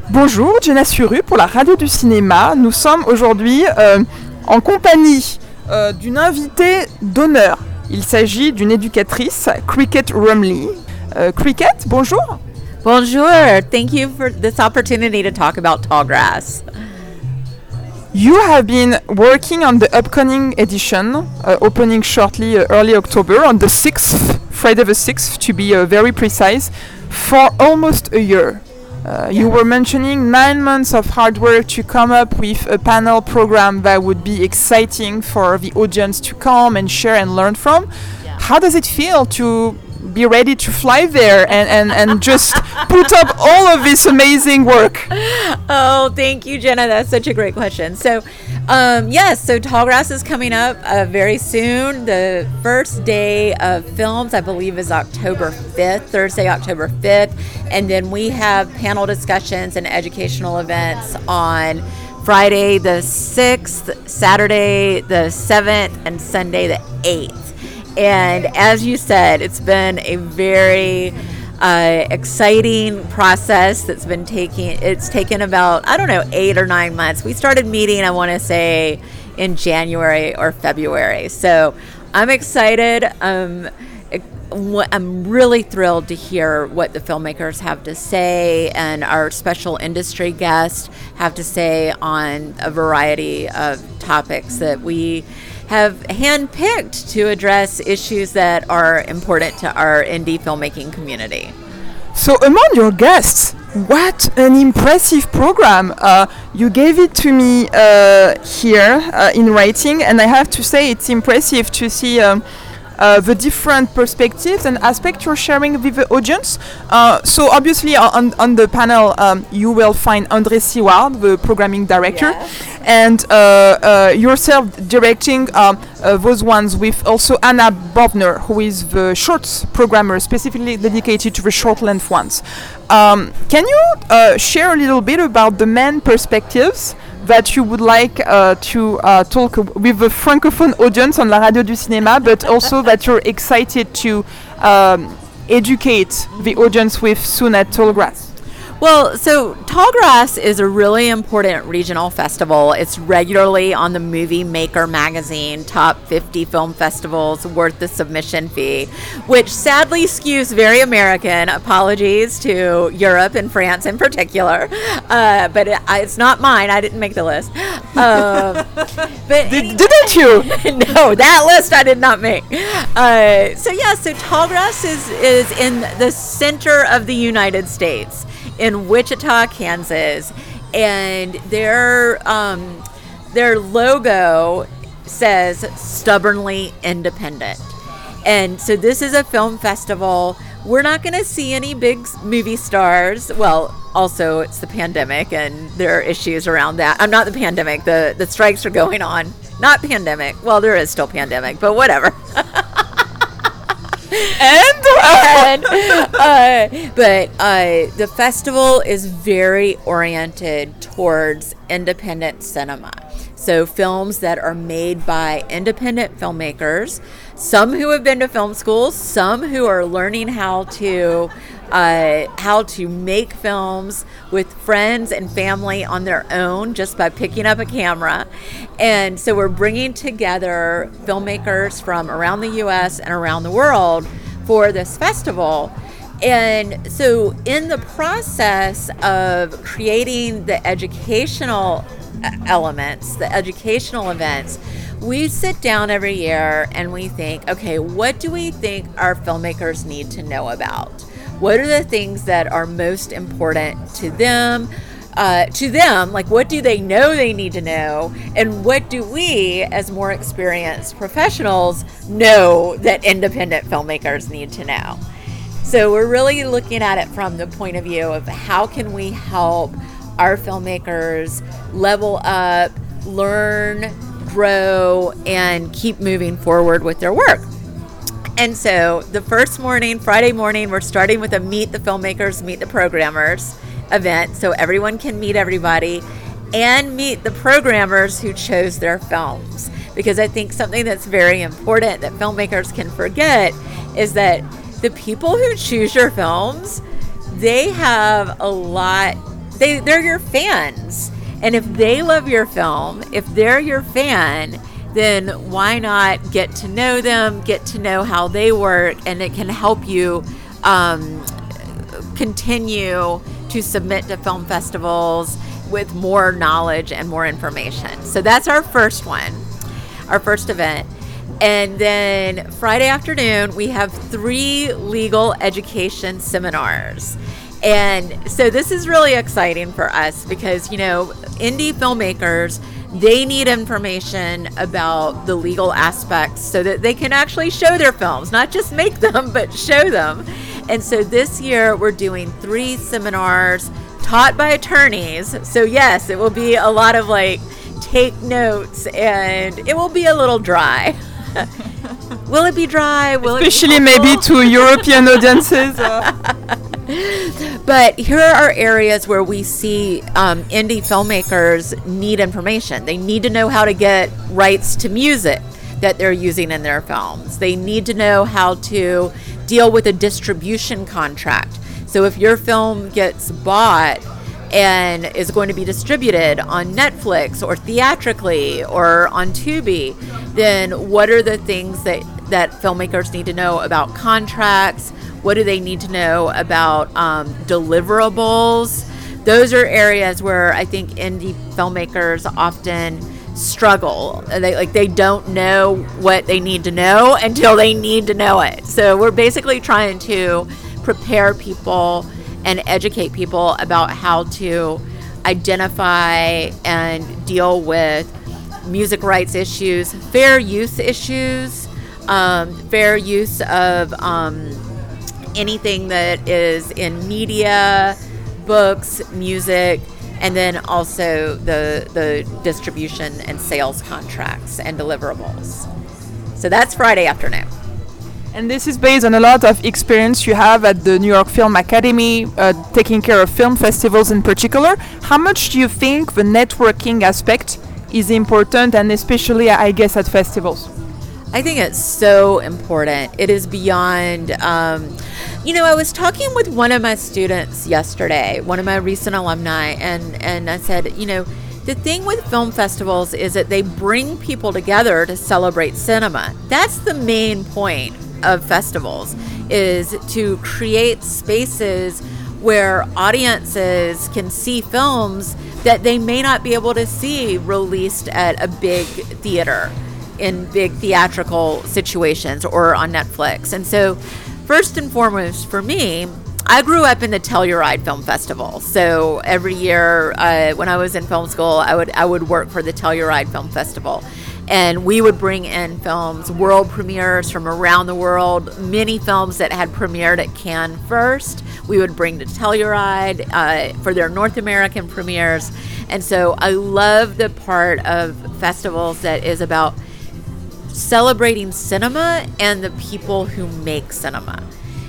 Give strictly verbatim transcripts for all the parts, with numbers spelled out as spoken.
Bonjour, Jenna Suru pour la radio du cinéma. Nous sommes aujourd'hui euh, en compagnie euh, d'une invitée d'honneur. Il s'agit d'une éducatrice, Cricket Rumley. Euh, Cricket, bonjour. Bonjour. Thank you for this opportunity to talk about Tallgrass. You have been working on the upcoming edition, uh, opening shortly uh, early October, on the sixth, Friday the sixth, to be uh, very precise, for almost a year. Uh, Yeah. You were mentioning nine months of hard work to come up with a panel program that would be exciting for the audience to come and share and learn from. Yeah. How does it feel to be ready to fly there and, and, and just put up all of this amazing work? Oh, thank you, Jenna. That's such a great question. So, um, yes, so Tallgrass is coming up uh, very soon. The first day of films, I believe, is October fifth, Thursday, October fifth. And then we have panel discussions and educational events on Friday the sixth, Saturday the seventh, and Sunday the eighth. And as you said, it's been a very uh, exciting process that's been taking, it's taken about, I don't know, eight or nine months. We started meeting, I want to say, in January or February. So I'm excited. Um, it- wh- I'm really thrilled to hear what the filmmakers have to say and our special industry guests have to say on a variety of topics that we have handpicked to address issues that are important to our indie filmmaking community. So among your guests, what an impressive program. Uh, you gave it to me uh, here uh, in writing, and I have to say it's impressive to see um, uh, the different perspectives and aspects you're sharing with the audience. Uh, so obviously on, on the panel um, you will find André Seward, the programming director, Yes. and uh, uh, yourself directing um, uh, those ones with also Anna Bovner, who is the shorts programmer specifically dedicated to the short length ones. Um, can you uh, share a little bit about the main perspectives that you would like uh, to uh, talk with the francophone audience on La Radio du Cinéma, but also that you're excited to um, educate the audience with soon at Tallgrass? Well, so Tallgrass is a really important regional festival. It's regularly on the Movie Maker magazine top fifty film festivals worth the submission fee, which sadly skews very American. Apologies to Europe and France in particular, uh, but it, I, it's not mine. I didn't make the list. Um, but Did, didn't you? no, that list I did not make. Uh, so yeah, so Tallgrass is is in the center of the United States, in Wichita, Kansas, and their um, their logo says stubbornly independent. And so this is a film festival. We're not going to see any big s- movie stars. Well, also it's the pandemic and there are issues around that. I'm not the pandemic. The the strikes are going on. Not pandemic. Well, there is still pandemic, but whatever. And and, uh, but uh, the festival is very oriented towards independent cinema. So films that are made by independent filmmakers, some who have been to film schools, some who are learning how to uh, how to make films with friends and family on their own just by picking up a camera. And so we're bringing together filmmakers from around the U S and around the world for this festival. And so in the process of creating the educational uh, elements, the educational events, we sit down every year and we think, okay, what do we think our filmmakers need to know about? What are the things that are most important to them? Uh, to them, like what do they know they need to know, and what do we, as more experienced professionals, know that independent filmmakers need to know? So we're really looking at it from the point of view of how can we help our filmmakers level up, learn, grow, and keep moving forward with their work. And so the first morning, Friday morning, we're starting with a Meet the Filmmakers, Meet the Programmers event, so everyone can meet everybody and meet the programmers who chose their films. Because I think something that's very important that filmmakers can forget is that the people who choose your films, they have a lot they they're your fans. And if they love your film, if they're your fan, then why not get to know them, get to know how they work, and it can help you um, continue to submit to film festivals with more knowledge and more information. So that's our first one, our first event. And then Friday afternoon, we have three legal education seminars. And so this is really exciting for us because, you know, indie filmmakers, they need information about the legal aspects so that they can actually show their films, not just make them, but show them. And so this year we're doing three seminars taught by attorneys. So yes, it will be a lot of like take notes, and it will be a little dry. Will it be dry? Will Especially it be maybe to European audiences. Uh. But here are areas where we see um, indie filmmakers need information. They need to know how to get rights to music that they're using in their films. They need to know how to deal with a distribution contract. So if your film gets bought and is going to be distributed on Netflix or theatrically or on Tubi, then what are the things that, that filmmakers need to know about contracts? What do they need to know about um, deliverables? Those are areas where I think indie filmmakers often struggle. They like they don't know what they need to know until they need to know it. So we're basically trying to prepare people and educate people about how to identify and deal with music rights issues, fair use issues, um, fair use of um, anything that is in media, books, music, and then also the the distribution and sales contracts and deliverables. So that's Friday afternoon. And this is based on a lot of experience you have at the New York Film Academy, uh, taking care of film festivals in particular. How much do you think the networking aspect is important, and especially, I guess, at festivals? I think it's so important. It is beyond, um, you know, I was talking with one of my students yesterday, one of my recent alumni, and, and I said, you know, the thing with film festivals is that they bring people together to celebrate cinema. That's the main point of festivals, is to create spaces where audiences can see films that they may not be able to see released at a big theater, in big theatrical situations or on Netflix. And so first and foremost for me, I grew up in the Telluride Film Festival. So every year uh, when I was in film school, I would I would work for the Telluride Film Festival. And we would bring in films, world premieres from around the world, many films that had premiered at Cannes first, we would bring to Telluride uh, for their North American premieres. And so I love the part of festivals that is about celebrating cinema and the people who make cinema.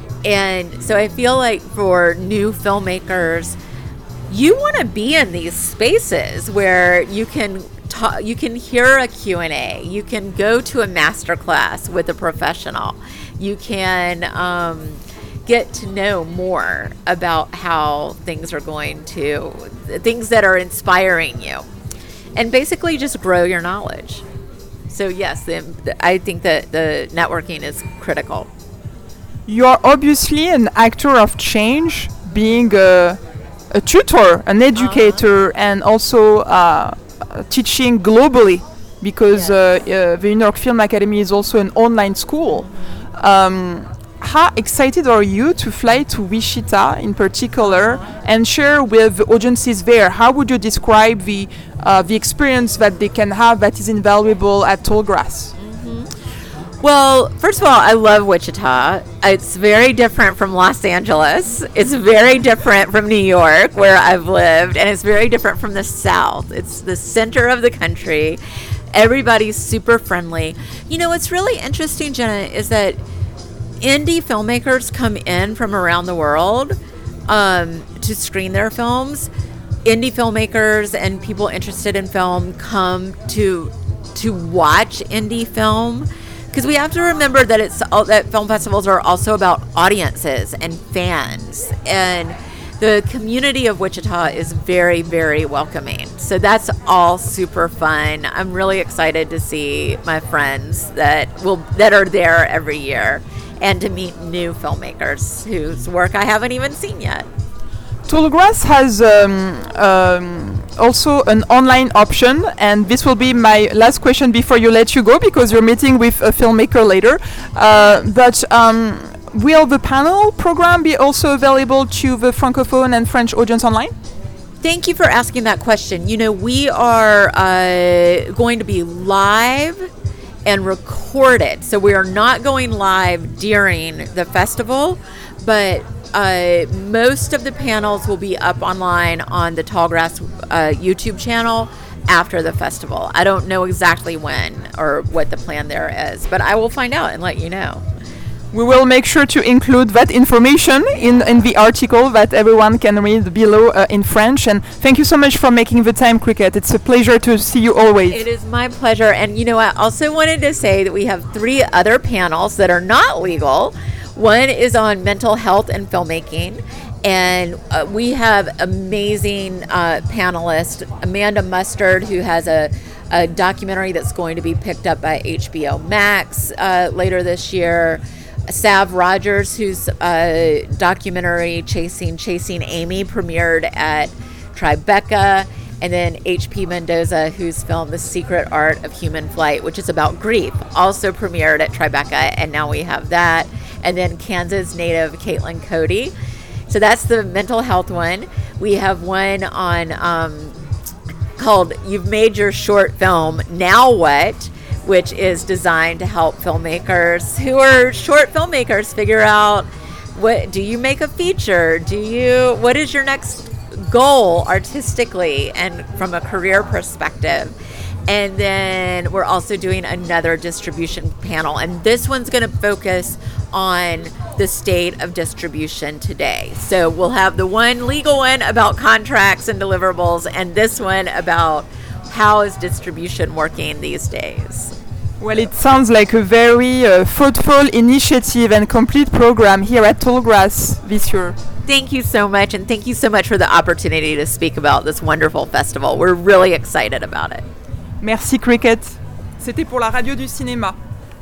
And so I feel like for new filmmakers, you want to be in these spaces where you can talk, you can hear a Q and A, you can go to a master class with a professional, you can um, get to know more about how things are going to, things that are inspiring you, and basically just grow your knowledge. So yes, the, the, I think that the networking is critical. You are obviously an actor of change, being a, a tutor, an educator, uh-huh. and also uh, teaching globally, because yes. uh, uh, the New York Film Academy is also an online school. Um, how excited are you to fly to Wichita in particular and share with the audiences there? How would you describe the uh, the experience that they can have that is invaluable at Tallgrass? Mm-hmm. Well, first of all, I love Wichita. It's very different from Los Angeles. It's very different from New York, where I've lived, and it's very different from the South. It's the center of the country. Everybody's super friendly. You know, what's really interesting, Jenna, is that indie filmmakers come in from around the world um, to screen their films. Indie filmmakers and people interested in film come to to watch indie film, because we have to remember that it's all, that film festivals are also about audiences and fans, and the community of Wichita is very, very welcoming. So that's all super fun. I'm really excited to see my friends that will that are there every year and to meet new filmmakers whose work I haven't even seen yet. Tallgrass has um, um, also an online option, and this will be my last question before you let you go, because you're meeting with a filmmaker later. Uh, but um, will the panel program be also available to the Francophone and French audience online? Thank you for asking that question. You know, we are uh, going to be live and recorded. So we are not going live during the festival, but uh, most of the panels will be up online on the Tallgrass uh, YouTube channel after the festival. I don't know exactly when or what the plan there is, but I will find out and let you know. We will make sure to include that information in, in the article that everyone can read below uh, in French. And thank you so much for making the time, Cricket. It's a pleasure to see you always. It is my pleasure. And you know, I also wanted to say that we have three other panels that are not legal. One is on mental health and filmmaking. And uh, we have amazing uh, panelists, Amanda Mustard, who has a, a documentary that's going to be picked up by H B O Max uh, later this year. Sav Rogers, whose uh, documentary Chasing Chasing Amy premiered at Tribeca, and then H P Mendoza, whose film The Secret Art of Human Flight, which is about grief, also premiered at Tribeca, and now we have that. And then Kansas native Caitlin Cody. So that's the mental health one. We have one on um, called You've Made Your Short Film, Now What?, which is designed to help filmmakers who are short filmmakers figure out, what do you make a feature? Do you, what is your next goal artistically and from a career perspective? And then we're also doing another distribution panel, and this one's going to focus on the state of distribution today. So we'll have the one legal one about contracts and deliverables, and this one about how is distribution working these days. Well, it sounds like a very uh, thoughtful initiative and complete program here at Tallgrass this year. Thank you so much, and thank you so much for the opportunity to speak about this wonderful festival. We're really excited about it. Merci Cricket. C'était pour la radio du cinéma.